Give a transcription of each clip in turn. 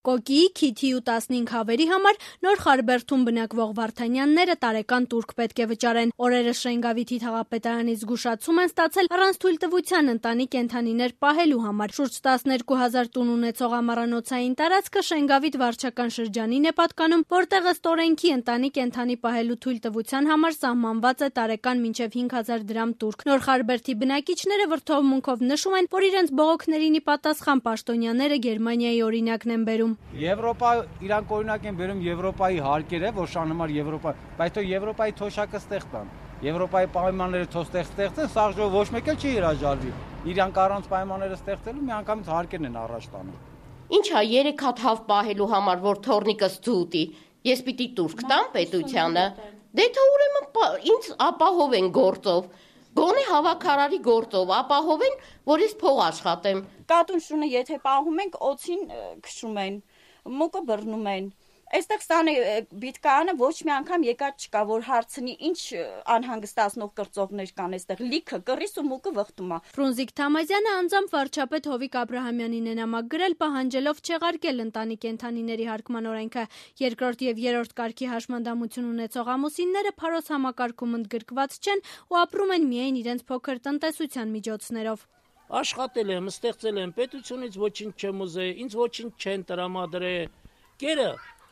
Կոկիի, քիթի ու 15 հավերի համար նոր Խարբերդում բնակվող Վարդանյանները տարեկան տուրք պետք է վճարեն։ Օրերս Շենգավիթի թաղապետարանից զգուշացում են ստացել առանց թույլտվության ընտանի կենդանիներ պահելու համար։ Շուրջ 12,000 տուն ունեցող ամառանոցային տարածքը Շենգավիթ վարչական շրջանին է պատկանում, որտեղ ըստ օրենքի ընտանի կենդանի պահելու թույլտվության համար սահմանված է տարեկան մինչև 5,000 դրամ տուրք։ Նոր Խարբերդի բնակիչները վրդովմունքով նշում են, որ իրենց բողոքներին ի պատասխան պաշտոնյաները Գերմանիայի օրինակն են բերում։ Եվրոպա իրանք օրինակ են բերում Եվրոպայի հարկերը, որ շանհամար Եվրոպա, բայց թող Եվրոպայի թոշակը ստեղ տան։ Եվրոպայի պայմանները թող ստեղծեն, սաղ ժողով ոչ մեկ էլ չի հրաժարվի։ Իրանք առանց պայմանները ստեղծելու միանգամից հարկերն են առաջ տանում։ Ինչա 3 հատ հավ պահելու համար, որ թորնիկս ցուտի, ես պիտի տուրք տամ պետությանը։ Դե թե ուրեմն ինձ ապահովեն գործով։ Գոնե հավաքարարի գործով ապահովեն, որ ես փող աշխատեմ։ Կատուն շունը եթե պահում ենք, օծին քշում են, մուկը բռնում են։ Այստեղ սանը բիտկանը ոչ մի անգամ եկած չկա, որ հարցնի ինչ անհանգստացնող կրծողներ կան այստեղ, լիքը կռիս ու մուկը վխտում է։ Ֆրունզիկ Թամազյանը անձամբ վարչապետ Հովիկ Աբրահամյանին է նամակ գրել, պահանջելով չեղարկել ընտանի կենդանիների հարկման օրենքը։ Երկրորդ եւ երրորդ կարգի հաշմանդամություն ունեցող ամուսինները փարոս համակարգում ընդգրկված չեն ու ապրում են միայն իրենց փոքր տնտեսության միջոցներով։ Աշխատել եմ, ստեղծել եմ, պետությունից ոչինչ չեմ ուզել, ինձ ոչինչ չեն տրամադրել։ Կերը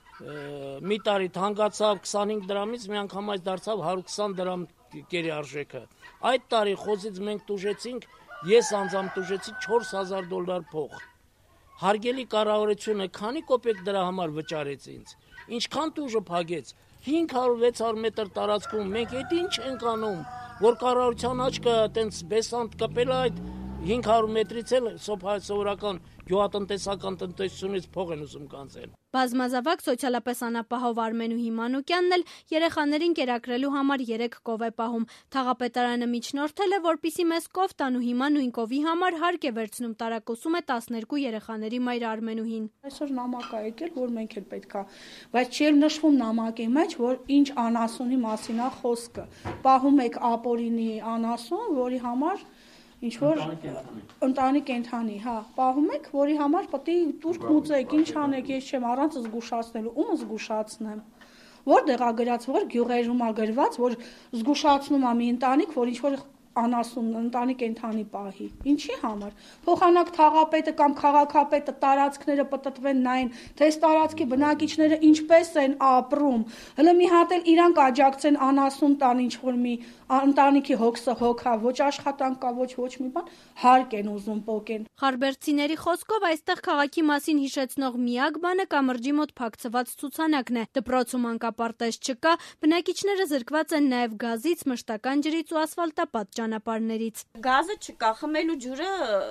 մի տարի հանգացավ 25 դրամից, մի անգամ այս դարձավ 120 դրամ կերի արժեքը։ Այդ տարի խոզից մենք տուժեցինք, ես անձամբ տուժեցի $4,000 փող։ Հարգելի կառավարությունը քանի կոպեկ դրա համար վճարեց ինձ։ Ինչքան տուժը փագեց։ 500-600 մետր տարածքում մենք այդ ինչ ենք անում, որ կառավարության աչքը տենց բեսանտ կպել այդ 500 մետրից էլ սովորական գյուղատնտեսական տնտեսությունից փող են ուզում կանցել։ Բազմազավակ սոցիալապես անապահով Արմենուհի Մանուկյանն էլ երեխաներին կերակրելու համար 3 կով է պահում։ Թաղապետարանը միջնորդել է, որպիսի մեզ կով տան ու հիմա նույն կովի համար հարկ է վերցնում, տարակոսում է 12 երեխաների մայր Արմենուհին։ Այսօր նամակ է եկել, որ մենք էլ պետք է, բայց չի նշվում նամակի մեջ, որ ինչ անասունի մասին է խոսքը։ Պահում եք ապօրինի անասուն, որի համար ինչ որ ընտանի կենդանի, հա, պահում եք, որի համար պետք է տուրք մուծեք, ինչ անեք, ես չեմ առանց զգուշացնելու, ում զգուշացնեմ։ Որտեղ է գրած, որ գյուղերում է գրված, որ զգուշացնում է մի ընտանիք, որ ինչ որ անասուն ընտանի կենդանի պահի։ Ինչի համար։ Փոխանակ թաղապետը կամ քաղաքապետը տարածքները պատտվեն նային, թե այս տարածքի բնակիչները ինչպես են ապրում։ Հələ մի հատ էլ իրանք աջակցեն անասուն տան ինչ որ մի ընտանիքի հոգսը հոգա, ոչ աշխատանք կա, ոչ մի բան, հարկ են ուզում պոկեն։ Խարբերդցիների խոսքով այստեղ քաղաքի մասին հիշեցնող միակ բանը կամրջի մոտ փակցված ցուցանակն է։ Դպրոցում անկապարտեզ չկա, բնակիչները զրկված են նաև գազից, մշտական ջրից ու ասֆալտապատ ճանապարհներից։ Գազը չկա, խմելու ջուրը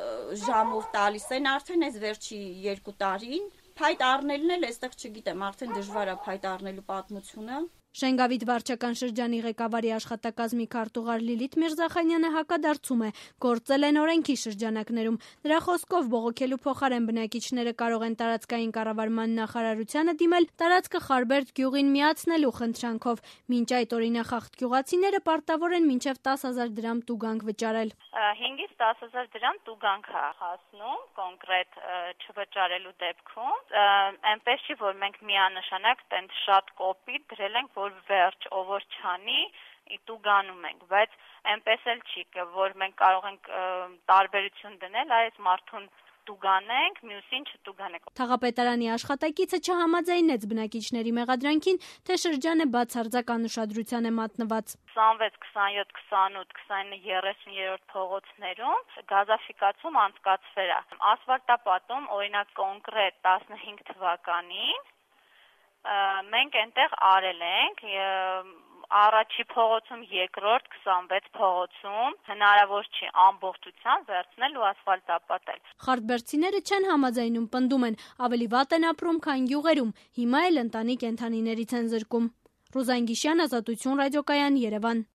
ժամով տալիս են արդեն այս վերջի 2 տարին։ Փայտ առնելն էլ այստեղ չգիտեմ, արդեն դժվար է փայտ առնելու պատմությունը։ Շենգավիթ վարչական շրջանի ղեկավարի աշխատակազմի քարտուղար Լիլիթ Միրզախանյանը հակադարձում է, գործել են օրենքի շրջանակներում։ Նրա խոսքով բողոքելու փոխարեն բնակիչները կարող են տարածքային կառավարման նախարարությանը դիմել տարածքը Խարբերդ գյուղին միացնելու խնդրանքով։ Մինչ այդ օրինախախտ գյուղացիները պարտավոր են մինչև 10,000 դրամ տուգանք վճարել։ 5-ից 10,000 դրամ տուգանք է հասնում կոնկրետ չվճարելու դեպքում։ Այնպես չի, որ մենք միանշանակ տենց շատ կոպիտ դրել ենք, որ վերջ ով որ չանի տուգանում ենք, բայց այնպես էլ չի, որ մենք կարող ենք տարբերություն դնել, այս մարդուն տուգանենք, մյուսին չտուգանենք։ Թաղապետարանի աշխատակիցը չհամաձայնեց բնակիչների մեղադրանքին, թե շրջանը բացարձակ անուշադրության է մատնված։ 26, 27, 28, 29, 30-րդ փողոցներում գազաֆիկացում անցկացվել է։ Ասֆալտապատում օրինակ կոնկրետ 15 թվականին մենք այնտեղ արել ենք առաջի փողոցում, երկրորդ 26 փողոցում հնարավոր չի ամբողջությամբ վերցնել ու ասֆալտապատել։ Խարբերդցիները չեն համաձայնում, պնդում են, ավելի վատ են ապրում, քան գյուղերում, հիմա էլ ընտանի կենդանիներից են զրկում։ Ռուզան Գիշյան, Ազատություն ռադիոկայան, Երևան։